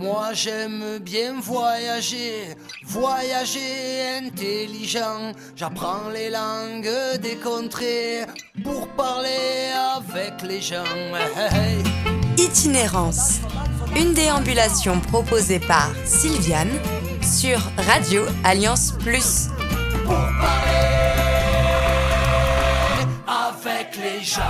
Moi j'aime bien voyager, voyager intelligent. J'apprends les langues des contrées pour parler avec les gens. Hey, hey. Itinérance, une déambulation proposée par Sylviane sur Radio Alliance Plus. Pour parler avec les gens.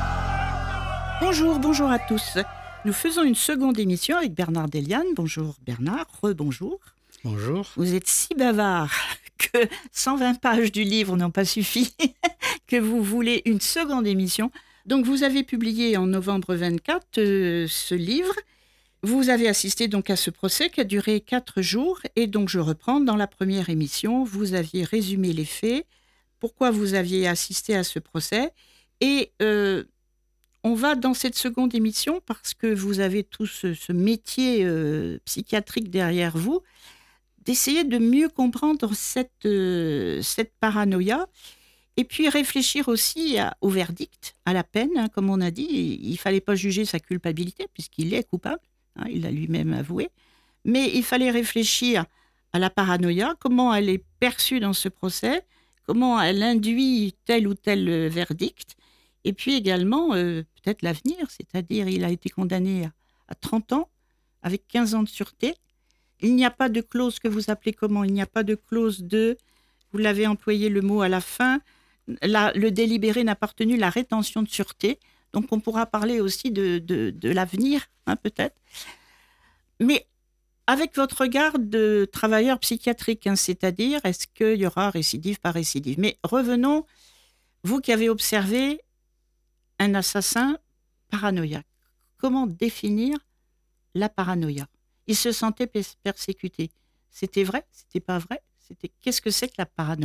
Bonjour à tous. Nous faisons une seconde émission avec Bernard Deliane. Bonjour Bernard, rebonjour. Bonjour. Vous êtes si bavard que 120 pages du livre n'ont pas suffi, que vous voulez une seconde émission. Donc vous avez publié en novembre 24 ce livre. Vous avez assisté donc à ce procès qui a duré 4 jours. Et donc je reprends, dans la première émission, vous aviez résumé les faits, pourquoi vous aviez assisté à ce procès. Et on va dans cette seconde émission, parce que vous avez tout ce métier psychiatrique derrière vous, d'essayer de mieux comprendre cette paranoïa, et puis réfléchir aussi au verdict, à la peine, hein, comme on a dit. Il ne fallait pas juger sa culpabilité, puisqu'il est coupable, hein, il l'a lui-même avoué, mais il fallait réfléchir à la paranoïa, comment elle est perçue dans ce procès, comment elle induit tel ou tel verdict, et puis également peut-être l'avenir, c'est-à-dire il a été condamné à 30 ans, avec 15 ans de sûreté. Il n'y a pas de clause que vous appelez comment ? Il n'y a pas de clause de, vous l'avez employé le mot à la fin, le délibéré n'a pas retenu la rétention de sûreté, donc on pourra parler aussi de l'avenir, hein, peut-être. Mais avec votre regard de travailleur psychiatrique, hein, c'est-à-dire est-ce qu'il y aura récidive par récidive ? Mais revenons, vous qui avez observé un assassin paranoïaque. Comment définir la paranoïa ? Il se sentait persécuté. C'était vrai ? C'était pas vrai ? Qu'est-ce que c'est que la paranoïa ?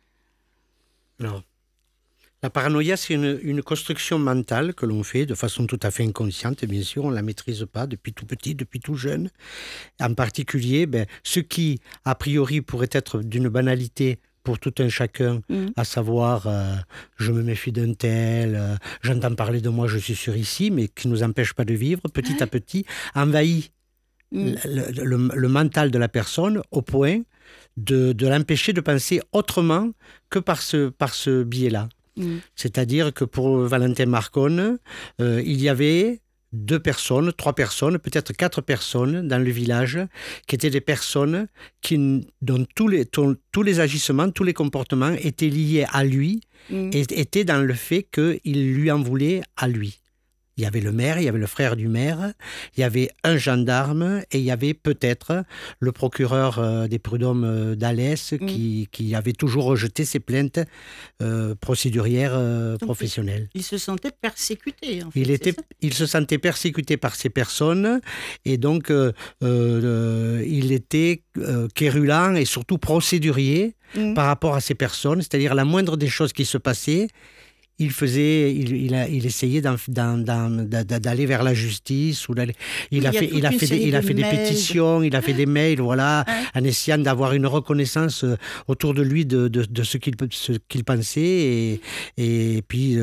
Alors, la paranoïa, c'est une construction mentale que l'on fait de façon tout à fait inconsciente. Et bien sûr, on ne la maîtrise pas depuis tout petit, depuis tout jeune. En particulier, ce qui, a priori, pourrait être d'une banalité pour tout un chacun, à savoir je me méfie d'un tel, j'entends parler de moi, je suis sûr ici, mais qui ne nous empêche pas de vivre, petit à petit, envahit le mental de la personne au point de l'empêcher de penser autrement que par ce biais-là. C'est-à-dire que pour Valentin Marconne, il y avait 2 personnes, 3 personnes, peut-être 4 personnes dans le village qui étaient des personnes dont tous les agissements, tous les comportements étaient liés à lui et étaient dans le fait qu'il lui en voulait à lui. Il y avait le maire, il y avait le frère du maire, il y avait un gendarme et il y avait peut-être le procureur des prud'hommes d'Alès qui avait toujours rejeté ses plaintes procédurières professionnelles. Il se sentait persécuté, en fait. Il se sentait persécuté par ces personnes et donc il était quérulant et surtout procédurier par rapport à ces personnes, c'est-à-dire la moindre des choses qui se passaient, il essayait d'aller vers la justice. Il a fait des pétitions, il a fait des mails, voilà, en essayant d'avoir une reconnaissance autour de lui de ce qu'il pensait. Et puis,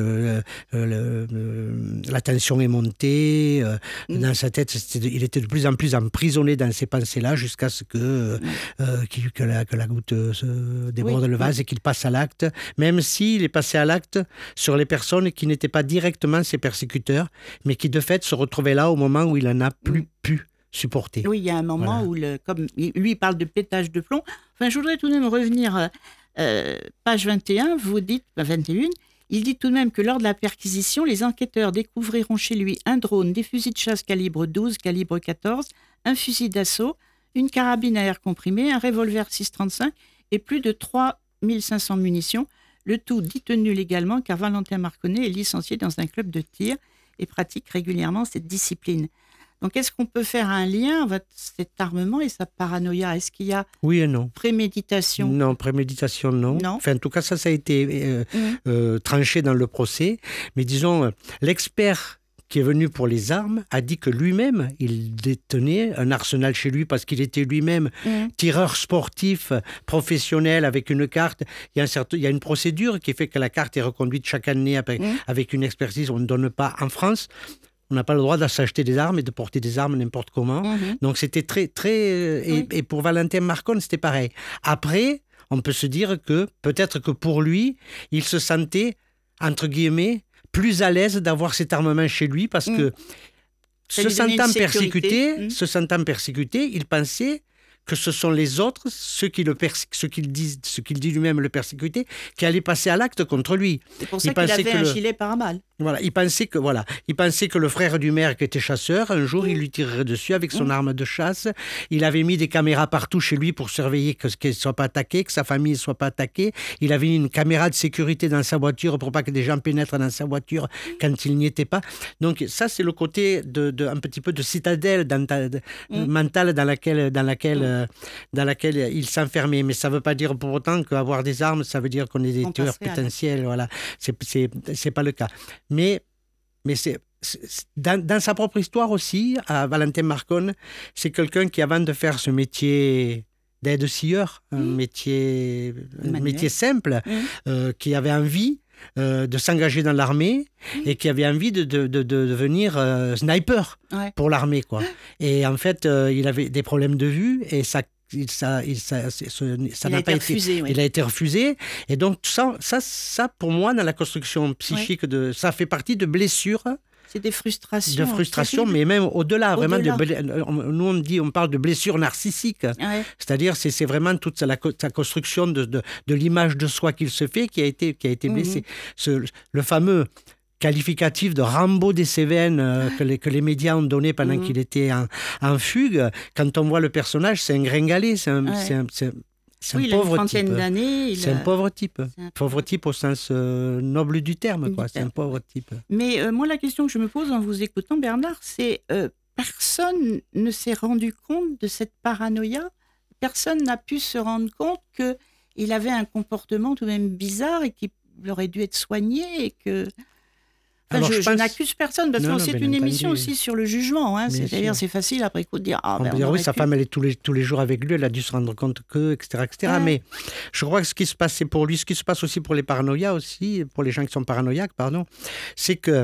la tension est montée. Dans sa tête, il était de plus en plus emprisonné dans ces pensées-là jusqu'à ce que la goutte se déborde le vase et qu'il passe à l'acte. Même s'il est passé à l'acte sur les personnes qui n'étaient pas directement ses persécuteurs, mais qui de fait se retrouvaient là au moment où il n'en a plus pu supporter. Oui, il y a un moment où, comme lui, il parle de pétage de plomb. Enfin, je voudrais tout de même revenir, page 21, vous dites, 21, il dit tout de même que lors de la perquisition, les enquêteurs découvriront chez lui un drone, des fusils de chasse calibre 12, calibre 14, un fusil d'assaut, une carabine à air comprimé, un revolver 6,35 et plus de 3500 munitions. Le tout détenu légalement car Valentin Marconne est licencié dans un club de tir et pratique régulièrement cette discipline. Donc, est-ce qu'on peut faire un lien entre cet armement et sa paranoïa ? Est-ce qu'il y a oui et non. Préméditation ? Non, préméditation, non. Enfin, en tout cas, ça a été tranché dans le procès. Mais disons, l'expert qui est venu pour les armes, a dit que lui-même, il détenait un arsenal chez lui parce qu'il était lui-même tireur sportif professionnel avec une carte. Il y a une procédure qui fait que la carte est reconduite chaque année avec une expertise qu'on ne donne pas en France. On n'a pas le droit de s'acheter des armes et de porter des armes n'importe comment. Donc c'était et pour Valentin Marconne, c'était pareil. Après, on peut se dire que peut-être que pour lui, il se sentait, entre guillemets, plus à l'aise d'avoir cet armement chez lui parce que se sentant persécuté, il pensait que ce sont les autres, ceux qu'il dit lui-même le persécuter, qui allaient passer à l'acte contre lui. C'est pour ça qu'il avait un gilet pare-balles. Voilà, il pensait que le frère du maire qui était chasseur, un jour, il lui tirerait dessus avec son arme de chasse. Il avait mis des caméras partout chez lui pour surveiller qu'il ne soit pas attaqué, que sa famille ne soit pas attaquée. Il avait mis une caméra de sécurité dans sa voiture pour pas que des gens pénètrent dans sa voiture quand il n'y était pas. Donc ça, c'est le côté un petit peu de citadelle mentale dans laquelle il s'enfermait. Mais ça ne veut pas dire pour autant qu'avoir des armes, ça veut dire qu'on est des tueurs potentiels. Voilà, c'est pas le cas. Mais c'est dans sa propre histoire aussi, à Valentin Marconne, c'est quelqu'un qui, avant de faire ce métier d'aide-scieur, un métier simple, qui avait envie de s'engager dans l'armée et qui avait envie de devenir sniper pour l'armée, quoi. Et en fait, il avait des problèmes de vue et ça n'a pas été refusé. Il a été refusé. Et donc, ça, pour moi, dans la construction psychique, ça fait partie de blessures. C'est des frustrations. De frustrations, mais même au-delà. Vraiment, nous, on parle de blessures narcissiques. C'est-à-dire, c'est vraiment toute sa construction de l'image de soi qu'il se fait qui a été blessée. Le fameux qualificatif de Rambo des Cévennes que les médias ont donné pendant qu'il était en fugue, quand on voit le personnage, c'est un gringalet, c'est un pauvre type. C'est un pauvre type. Pauvre type au sens noble du terme, quoi. C'est un pauvre type. Mais moi, la question que je me pose en vous écoutant, Bernard, c'est personne ne s'est rendu compte de cette paranoïa. Personne n'a pu se rendre compte qu'il avait un comportement tout de même bizarre et qu'il aurait dû être soigné et que... Enfin, je n'accuse personne, parce que c'est une émission aussi sur le jugement. C'est-à-dire, c'est facile après coup de dire... on peut dire, oui, sa femme, elle est tous les jours avec lui, elle a dû se rendre compte que, etc. Mais je crois que ce qui se passait pour lui, ce qui se passe aussi pour les paranoïas aussi, pour les gens qui sont paranoïaques, c'est que,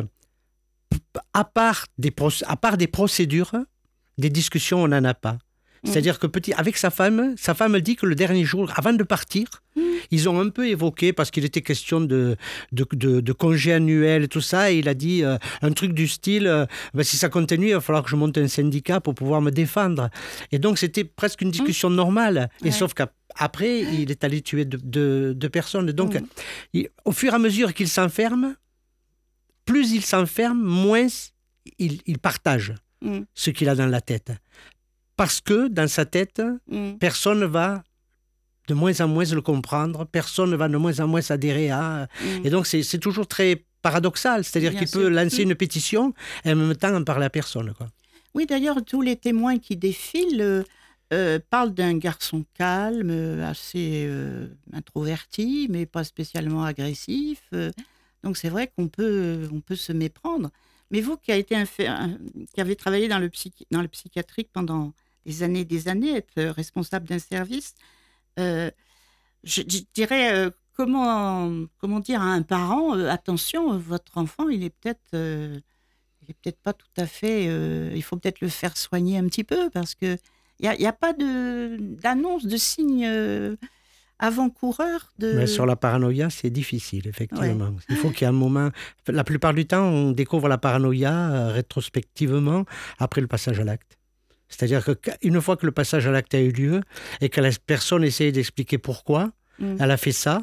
à part des procédures, des discussions, on n'en a pas. C'est-à-dire que avec sa femme dit que le dernier jour, avant de partir, ils ont un peu évoqué, parce qu'il était question de congés annuels et tout ça, et il a dit un truc du style, si ça continue, il va falloir que je monte un syndicat pour pouvoir me défendre. Et donc, c'était presque une discussion normale. Et sauf qu'après, il est allé tuer deux personnes. Donc, au fur et à mesure qu'il s'enferme, plus il s'enferme, moins il partage ce qu'il a dans la tête. Parce que dans sa tête, personne ne va de moins en moins le comprendre, personne ne va de moins en moins s'adhérer à... Et donc, c'est toujours très paradoxal. C'est-à-dire qu'il peut lancer une pétition et en même temps en parler à personne, quoi. Oui, d'ailleurs, tous les témoins qui défilent parlent d'un garçon calme, assez introverti, mais pas spécialement agressif. Donc, c'est vrai qu'on peut se méprendre. Mais vous, qui avez travaillé dans le psychiatrique pendant des années, être responsable d'un service, je dirais, comment dire à un parent, attention, votre enfant, il est peut-être pas tout à fait, il faut peut-être le faire soigner un petit peu, parce qu'il n'y a pas d'annonce, de signe avant-coureur Mais sur la paranoïa, c'est difficile, effectivement. Il faut qu'il y ait un moment... La plupart du temps, on découvre la paranoïa rétrospectivement après le passage à l'acte. C'est-à-dire qu'une fois que le passage à l'acte a eu lieu et que la personne essaye d'expliquer pourquoi elle a fait ça,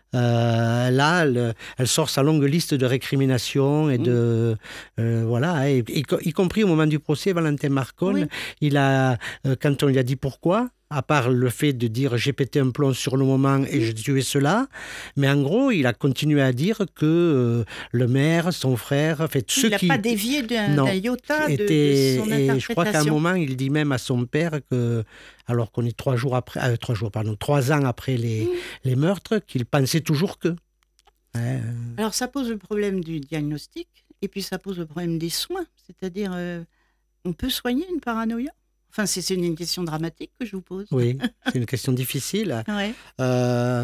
là, elle sort sa longue liste de récriminations et voilà, y compris au moment du procès, Valentin Marconne, quand on lui a dit pourquoi, à part le fait de dire j'ai pété un plomb sur le moment et j'ai tué cela, mais en gros, il a continué à dire que le maire, son frère, en fait, il n'a pas dévié d'un iota de son interprétation. Et je crois qu'à un moment, il dit même à son père que, alors qu'on est 3 ans après les meurtres, qu'il pensait toujours que. Alors ça pose le problème du diagnostic, et puis ça pose le problème des soins, c'est-à-dire on peut soigner une paranoïa. Enfin, c'est une question dramatique que je vous pose. Oui, c'est une question difficile.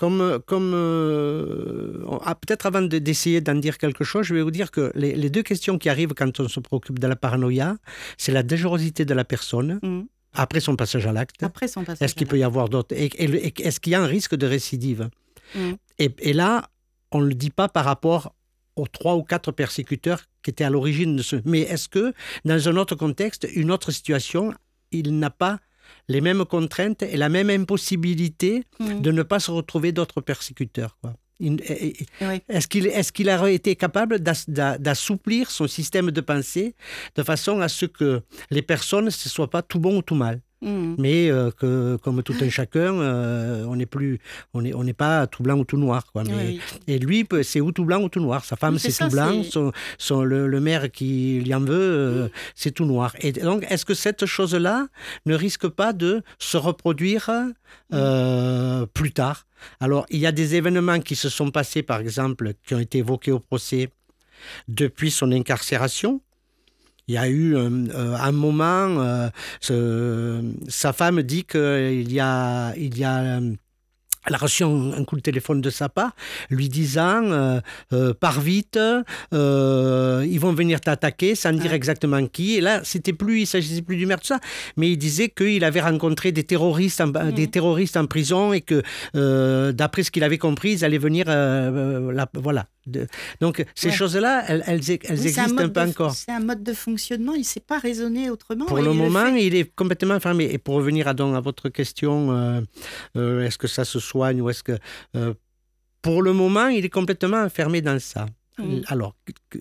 peut-être avant d'essayer d'en dire quelque chose, je vais vous dire que les deux questions qui arrivent quand on se préoccupe de la paranoïa, c'est la dangerosité de la personne. Après son passage à l'acte. Est-ce qu'il peut y avoir d'autres... Et est-ce qu'il y a un risque de récidive? Et là, on ne le dit pas par rapport aux 3 ou 4 persécuteurs qui étaient à l'origine de ce... Mais est-ce que, dans un autre contexte, une autre situation, il n'a pas les mêmes contraintes et la même impossibilité de ne pas se retrouver d'autres persécuteurs, quoi. Est-ce qu'il aurait été capable d'assouplir son système de pensée de façon à ce que les personnes ne soient pas tout bon ou tout mal, mais que, comme tout un chacun, on n'est pas tout blanc ou tout noir, quoi. Et lui, c'est ou tout blanc ou tout noir. Sa femme, c'est tout blanc. Le maire qui lui en veut, c'est tout noir. Et donc, est-ce que cette chose-là ne risque pas de se reproduire plus tard? Alors, il y a des événements qui se sont passés, par exemple, qui ont été évoqués au procès depuis son incarcération. Il y a eu un moment, sa femme dit qu'il y a elle a reçu un coup de téléphone de sa part, lui disant pars vite, ils vont venir t'attaquer, sans dire exactement qui. Et là, il s'agissait plus du maire, tout ça, mais il disait qu'il avait rencontré des terroristes en prison et que, d'après ce qu'il avait compris, ils allaient venir, voilà. Donc, ces choses-là, elles existent un peu encore. C'est un mode de fonctionnement, il ne sait pas raisonner autrement. Pour le moment, il est complètement fermé. Et pour revenir à votre question, est-ce que ça se soigne ou est-ce que... pour le moment, il est complètement enfermé dans ça. Alors,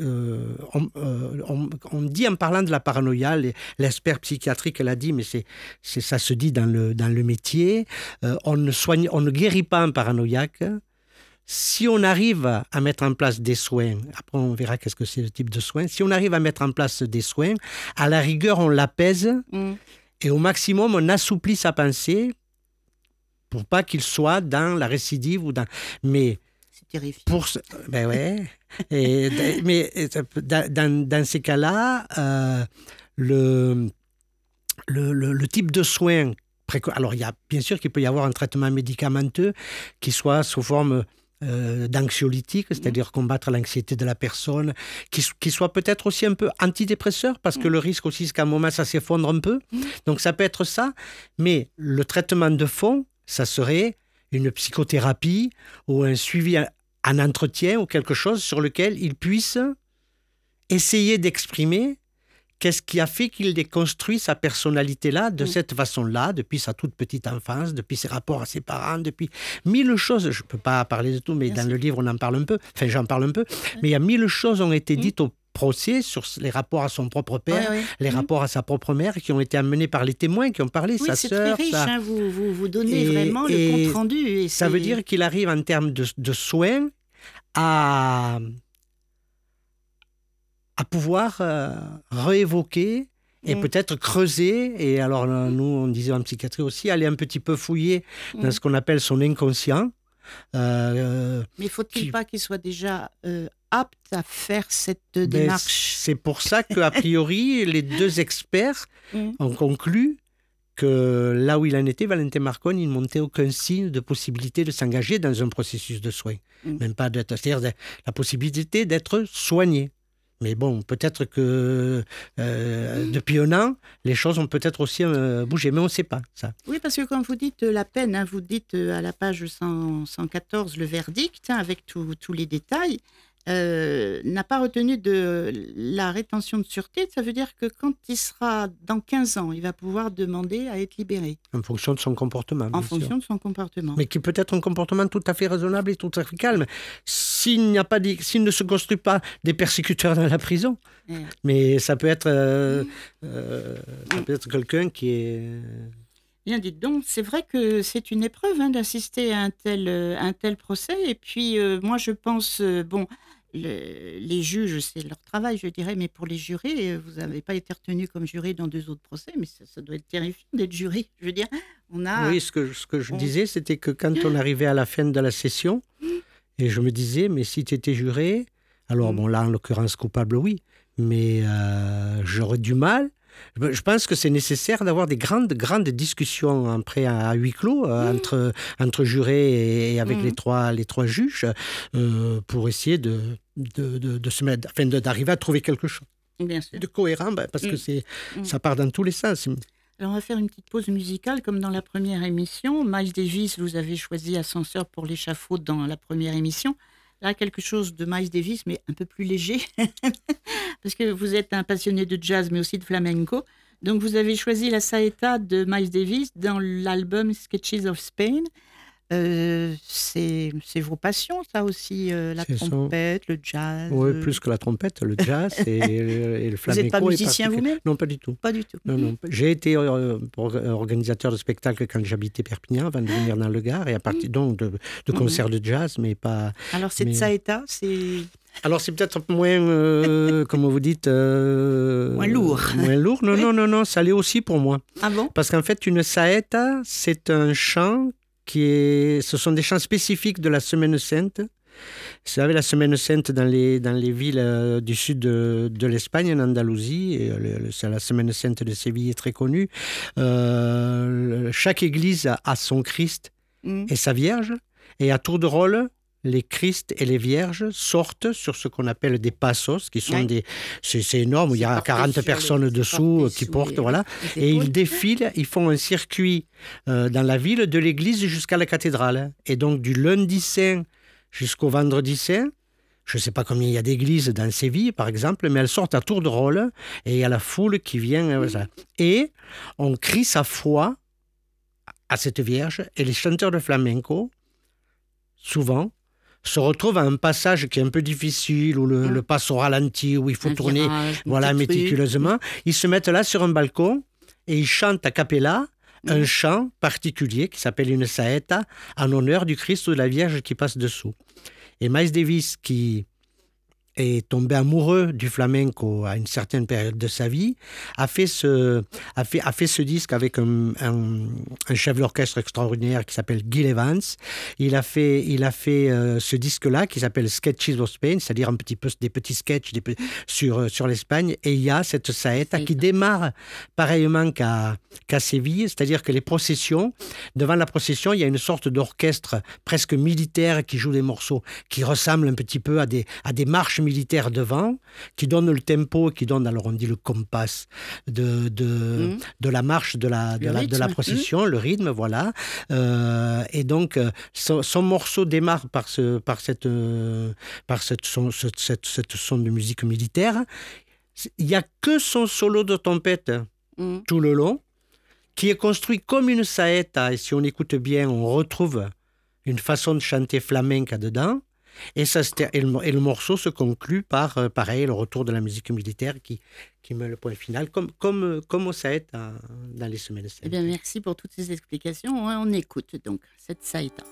on dit en parlant de la paranoïa, l'expert psychiatrique l'a dit, mais ça se dit dans le métier, on ne guérit pas un paranoïaque. Si on arrive à mettre en place des soins, après on verra qu'est-ce que c'est le type de soins, si on arrive à mettre en place des soins, à la rigueur, on l'apaise et au maximum, on assouplit sa pensée pour pas qu'il soit dans la récidive ou dans... Mais c'est terrifiant. Ben ouais. Mais dans ces cas-là, le type de soins... Alors, bien sûr qu'il peut y avoir un traitement médicamenteux qui soit sous forme d'anxiolytique, c'est-à-dire combattre l'anxiété de la personne, qui soit peut-être aussi un peu antidépresseur, parce que le risque aussi, c'est qu'à un moment, ça s'effondre un peu. Donc, ça peut être ça. Mais le traitement de fond, ça serait une psychothérapie ou un suivi en entretien ou quelque chose sur lequel il puisse essayer d'exprimer qu'est-ce qui a fait qu'il ait construit sa personnalité-là de cette façon-là, depuis sa toute petite enfance, depuis ses rapports à ses parents, depuis 1000 choses. Je ne peux pas parler de tout, mais dans le livre, on en parle un peu. Enfin, j'en parle un peu. Mais il y a 1000 choses ont été dites au procès sur les rapports à son propre père, les rapports à sa propre mère, qui ont été amenés par les témoins, qui ont parlé, sa sœur. Oui, c'est très riche. Vous donnez vraiment le compte-rendu. Et ça veut dire qu'il arrive en termes de soins à pouvoir réévoquer et peut-être creuser. Et alors, nous, on disait en psychiatrie aussi, aller un petit peu fouiller dans ce qu'on appelle son inconscient. Mais faut-il pas qu'il soit déjà apte à faire cette démarche? C'est pour ça qu'a priori, les deux experts ont conclu que là où il en était, Valentin Marcon, il ne montait aucun signe de possibilité de s'engager dans un processus de soins. Même pas c'est-à-dire la possibilité d'être soigné. Mais bon, peut-être que depuis un an, les choses ont peut-être aussi bougé, mais on ne sait pas ça. Oui, parce que quand vous dites la peine, vous dites à la page 114 le verdict, avec tous les détails, n'a pas retenu de la rétention de sûreté. Ça veut dire que quand il sera dans 15 ans, il va pouvoir demander à être libéré. En fonction de son comportement. En fonction de son comportement. Mais qui peut être un comportement tout à fait raisonnable et tout à fait calme. S'il ne se construit pas des persécuteurs dans la prison, mais ça peut être, quelqu'un qui est... Bien, dites donc, c'est vrai que c'est une épreuve d'assister à un tel procès. Et puis, moi, je pense, les juges, c'est leur travail, je dirais, mais pour les jurés, vous n'avez pas été retenu comme juré dans 2 autres procès, mais ça doit être terrifiant d'être juré. Je veux dire, Oui, ce que je disais, c'était que quand on arrivait à la fin de la session, et je me disais, mais si tu étais juré, alors bon, là, en l'occurrence, coupable, oui, mais j'aurais du mal Je pense que c'est nécessaire d'avoir des grandes discussions après à huis clos entre jurés et avec les trois juges pour essayer de se mettre, enfin, d'arriver à trouver quelque chose Bien sûr. de cohérent, parce que ça part dans tous les sens. Alors, on va faire une petite pause musicale, comme dans la première émission. Miles Davis, vous avez choisi Ascenseur pour l'échafaud dans la première émission. Là, quelque chose de Miles Davis, mais un peu plus léger, parce que vous êtes un passionné de jazz, mais aussi de flamenco. Donc, vous avez choisi la saeta de Miles Davis dans l'album Sketches of Spain. C'est vos passions, ça aussi, la trompette, le jazz. Oui, plus que la trompette, le jazz et le flamenco. Vous n'êtes pas musicien vous-même? Non, pas du tout. Pas du tout. Non. J'ai été organisateur de spectacles quand j'habitais Perpignan, avant de venir dans le Gard, et à partir donc de concerts de jazz, mais pas... Alors, cette saeta, c'est... Alors, c'est peut-être moins, comme vous dites... moins lourd. Moins lourd. Non, ça l'est aussi pour moi. Ah bon? Parce qu'en fait, une saeta, c'est un chant ce sont des chants spécifiques de la Semaine Sainte. Vous savez, la Semaine Sainte dans les villes du sud de l'Espagne, en Andalousie, et c'est la Semaine Sainte de Séville est très connue. Chaque église a son Christ et sa Vierge, et à tour de rôle, les Christ et les Vierges sortent sur ce qu'on appelle des passos, qui sont c'est énorme, il y a 40 personnes dessous qui portent, voilà. Et ils défilent, ils font un circuit dans la ville, de l'église jusqu'à la cathédrale. Et donc, du lundi saint jusqu'au vendredi saint, je ne sais pas combien il y a d'églises dans Séville, par exemple, mais elles sortent à tour de rôle, et il y a la foule qui vient. Et on crie sa foi à cette Vierge, et les chanteurs de flamenco, souvent, se retrouve à un passage qui est un peu difficile, où le passo ralenti, où il faut tourner méticuleusement. Ils se mettent là sur un balcon et ils chantent a cappella un chant particulier qui s'appelle une saeta en honneur du Christ ou de la Vierge qui passe dessous. Et Miles Davis, qui est tombé amoureux du flamenco à une certaine période de sa vie, a fait ce disque avec un chef d'orchestre extraordinaire qui s'appelle Gil Evans. Il a fait ce disque-là qui s'appelle Sketches of Spain, c'est-à-dire un petit peu des petits sketchs sur l'Espagne. Et il y a cette saeta qui démarre pareillement qu'à Séville, c'est-à-dire que les processions, devant la procession, il y a une sorte d'orchestre presque militaire qui joue des morceaux qui ressemblent un petit peu à des marches militaires devant, qui donnent le tempo, qui donnent, alors on dit le compas de la marche de la procession, le rythme, voilà. Et donc, son morceau démarre par cette son de musique militaire. Il n'y a que son solo de trompette tout le long, qui est construit comme une saeta, et si on écoute bien, on retrouve une façon de chanter flamenca dedans. Et le morceau se conclut par, pareil, le retour de la musique militaire qui met le point final, comme au saeta dans les semaines saintes. Eh bien, merci pour toutes ces explications. On écoute donc cette saeta.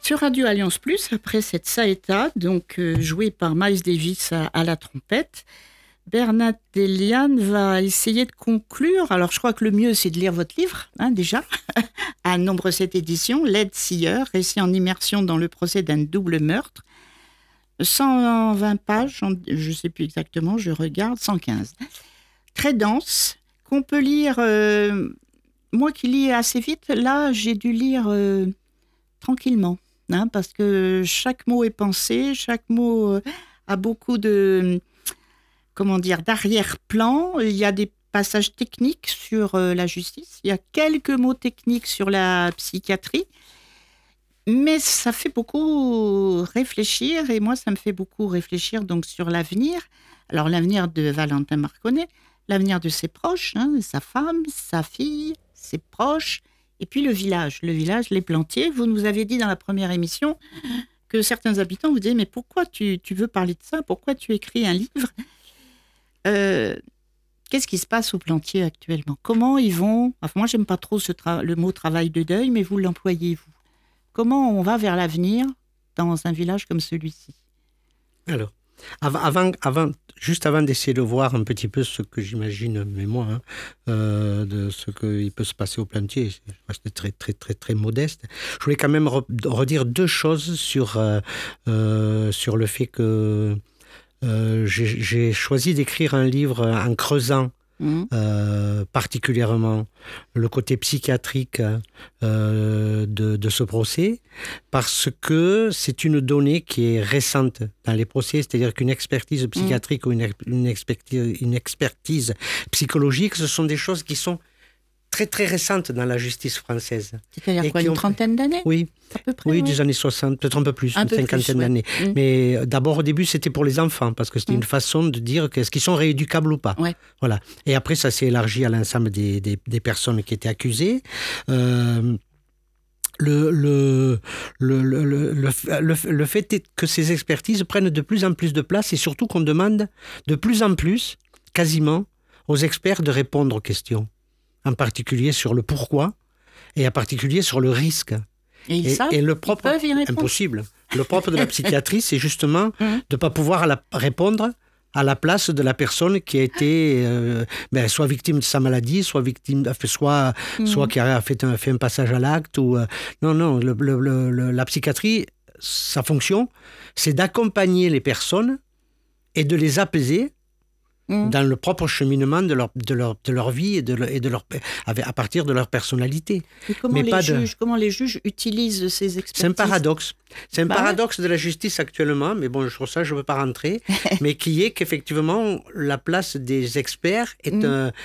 Sur Radio Alliance Plus, après cette saeta, donc jouée par Miles Davis à la trompette, Bernard Delian va essayer de conclure. Alors, je crois que le mieux, c'est de lire votre livre, déjà, à nombre 7 éditions, L'aide scieur, récit en immersion dans le procès d'un double meurtre. 120 pages, je ne sais plus exactement, je regarde, 115. Très dense, qu'on peut lire. Moi qui lis assez vite, là, j'ai dû lire tranquillement, parce que chaque mot est pensé, chaque mot a beaucoup de... d'arrière-plan. Il y a des passages techniques sur la justice. Il y a quelques mots techniques sur la psychiatrie. Mais ça fait beaucoup réfléchir. Et moi, ça me fait beaucoup réfléchir donc, sur l'avenir. Alors, l'avenir de Valentin Marconnet, l'avenir de ses proches, sa femme, sa fille, ses proches. Et puis le village, les Plantiers. Vous nous avez dit dans la première émission que certains habitants vous disaient « Mais pourquoi tu veux parler de ça ? Pourquoi tu écris un livre ?» Qu'est-ce qui se passe aux Plantiers actuellement ? Comment ils vont ? Enfin, moi, j'aime pas trop le mot travail de deuil, mais vous l'employez, vous. Comment on va vers l'avenir dans un village comme celui-ci ? Alors, juste avant d'essayer de voir un petit peu ce que j'imagine, mais moi, de ce qu'il peut se passer aux Plantiers, c'est très, très, très, très modeste. Je voulais quand même redire deux choses sur le fait que j'ai choisi d'écrire un livre en creusant particulièrement le côté psychiatrique de ce procès, parce que c'est une donnée qui est récente dans les procès, c'est-à-dire qu'une expertise psychiatrique ou une expertise psychologique, ce sont des choses qui sont très très récentes dans la justice française. C'est-à-dire quoi, une trentaine d'années ? Oui, à peu près, oui, des années 60, peut-être un peu plus, une cinquantaine d'années. Mais d'abord au début c'était pour les enfants, parce que c'était une façon de dire est-ce qu'ils sont rééducables ou pas. Ouais. Voilà. Et après ça s'est élargi à l'ensemble des personnes qui étaient accusées. Le fait est que ces expertises prennent de plus en plus de place et surtout qu'on demande de plus en plus, quasiment, aux experts de répondre aux questions. En particulier sur le pourquoi et en particulier sur le risque. Et le propre, ils peuvent y répondre. Impossible. Le propre de la psychiatrie, c'est justement de ne pas pouvoir répondre à la place de la personne qui a été soit victime de sa maladie, soit qui a fait un passage à l'acte. Non, la psychiatrie, sa fonction, c'est d'accompagner les personnes et de les apaiser dans le propre cheminement de leur vie et à partir de leur personnalité. Et comment les juges utilisent ces expertises ? C'est un paradoxe. C'est un paradoxe de la justice actuellement, mais bon, sur ça, je ne veux pas rentrer, mais qui est qu'effectivement, la place des experts il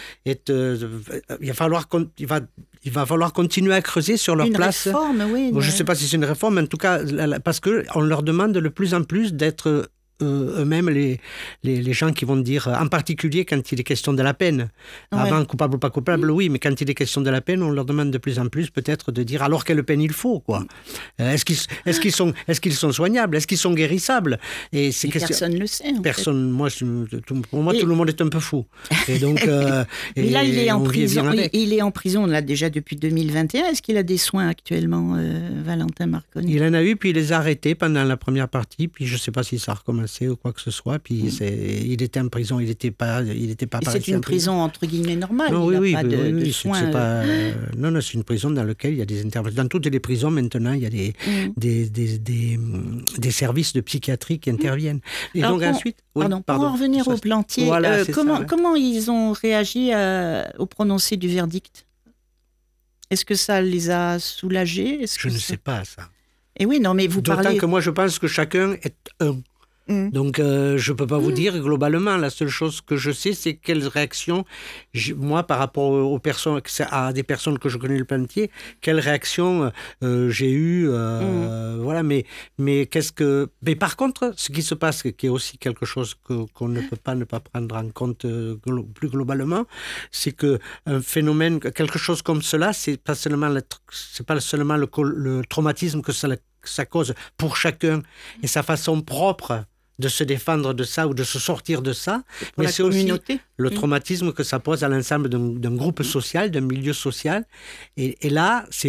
va falloir continuer à creuser sur leur place. Une réforme, oui. Bon, je ne sais pas si c'est une réforme, mais en tout cas, parce qu'on leur demande de plus en plus d'être eux-mêmes les gens qui vont dire, en particulier quand il est question de la peine. Ouais. Avant, coupable ou pas coupable, oui, mais quand il est question de la peine, on leur demande de plus en plus peut-être de dire alors quelle peine il faut, quoi. Est-ce qu'ils sont soignables ? Est-ce qu'ils sont guérissables ? Et personne ne le sait. Personne. Pour moi, tout le monde est un peu fou. Et donc, mais là, il est en prison. Il est en prison là déjà depuis 2021. Est-ce qu'il a des soins actuellement, Valentin Marconnet ? Il en a eu, puis il les a arrêtés pendant la première partie, puis je ne sais pas si ça a recommencé ou quoi que ce soit, puis il était en prison, il n'était pas c'est une prison entre guillemets normale, non, il n'y a pas de soins. C'est pas, non, c'est une prison dans laquelle il y a des interventions. Dans toutes les prisons maintenant, il y a des services de psychiatrie qui interviennent. Et alors, donc ensuite... pour en revenir aux Plantiers, voilà, comment ils ont réagi au prononcé du verdict ? Est-ce que ça les a soulagés ? Je ne sais pas ça. Et oui, non, mais vous D'autant parlez... que moi je pense que chacun est un. Donc, je ne peux pas vous dire globalement. La seule chose que je sais, c'est quelles réactions, moi, par rapport aux personnes, à des personnes que je connais le Plantier, quelles réactions j'ai eues. Voilà, mais par contre, ce qui se passe, qui est aussi quelque chose qu'on ne peut pas ne pas prendre en compte plus globalement, c'est qu'un phénomène, quelque chose comme cela, c'est pas seulement le traumatisme que ça cause pour chacun et sa façon propre de se défendre de ça ou de se sortir de ça, mais c'est aussi le traumatisme que ça pose à l'ensemble d'un groupe social, d'un milieu social. Et là, c'est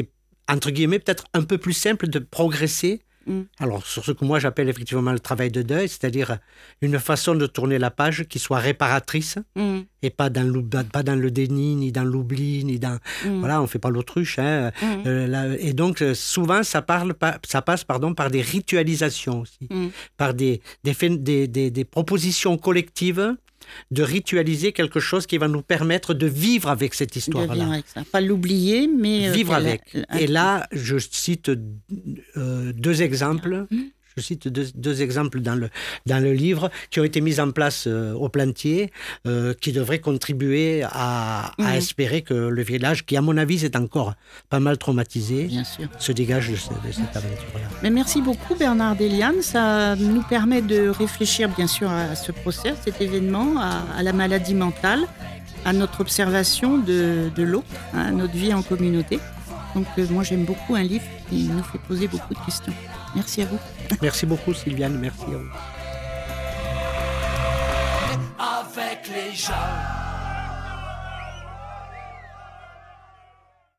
entre guillemets, peut-être un peu plus simple de progresser. Alors, sur ce que moi j'appelle effectivement le travail de deuil, c'est-à-dire une façon de tourner la page qui soit réparatrice et pas dans le déni, ni dans l'oubli, ni dans... Voilà, on ne fait pas l'autruche. Hein. Et donc, souvent, ça passe par des ritualisations aussi, par des propositions collectives de ritualiser quelque chose qui va nous permettre de vivre avec cette histoire-là. De vivre avec ça. Pas l'oublier, mais... vivre avec. Et là, je cite deux exemples. Je cite deux exemples dans le livre qui ont été mis en place au Plantier, qui devraient contribuer à espérer que le village, qui à mon avis est encore pas mal traumatisé, bien sûr, se dégage de cette aventure-là. Mais merci beaucoup Bernard Deliane, ça nous permet de réfléchir bien sûr à ce procès, à cet événement, à la maladie mentale, à notre observation de l'autre, à notre vie en communauté. Donc moi j'aime beaucoup un livre qui nous fait poser beaucoup de questions. Merci à vous. Merci beaucoup Sylviane, merci à vous. Avec les gens.